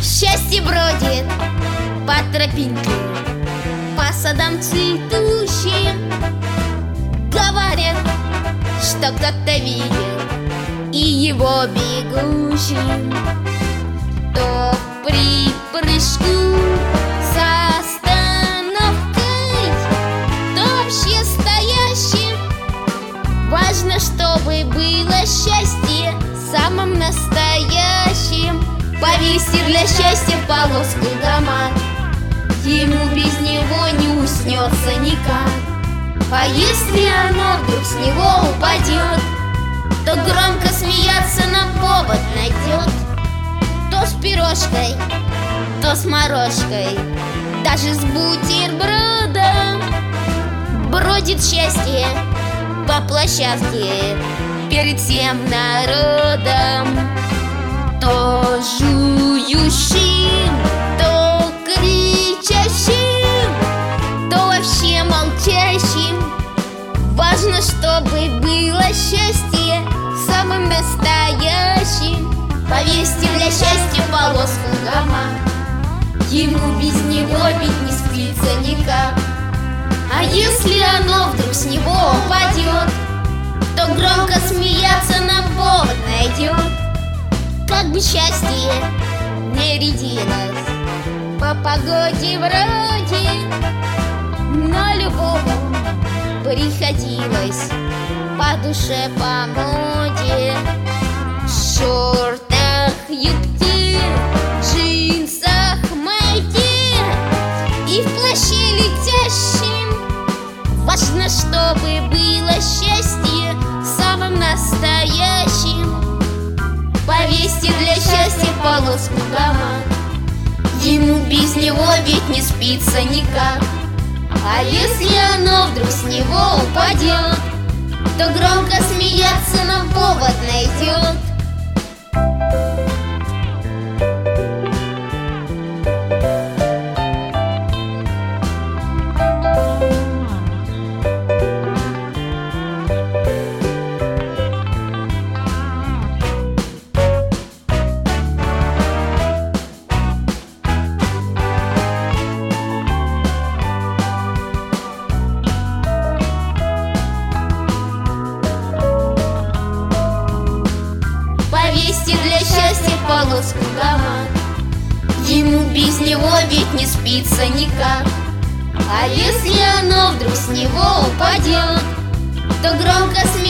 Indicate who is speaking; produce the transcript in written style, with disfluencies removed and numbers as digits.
Speaker 1: Счастье бродит по тропинке, по садам цветущим. Говорят, что кто-то видел и его бегущим. То в припрыжку с остановкой, то вообще стоящим. Важно, чтобы было счастье самым настоящим. Повесьте для счастья полоску гамак, ему без него не уснется никак. А если оно вдруг с него упадет, то громко смеяться нам повод найдет. То с пирожкой, то с морожкой, даже с бутербродом. Бродит счастье по площадке перед всем народом. То жующим, то кричащим, то вообще молчащим. Важно, чтобы было счастье самым настоящим. Повесьте для счастья полоску гамак, ему без него ведь не спится никак. А если оно вдруг с него упадет, то громко смеяться нам повод найдет. Как бы счастье не рядилось по погоде вроде, но любому приходилось по душе, по моде. В шортах, юбке, джинсах, майке и в плаще летящем. Важно, чтобы было счастье самым настоящим. Повесьте для счастья полоску гамак, ему без него ведь не спится никак. А если оно вдруг с него упадет, то громко смеяться нам повод найдет. Повесьте для счастья полоску гамак, ему без него ведь не спится никак. А если оно вдруг с него упадет, то громко смеяться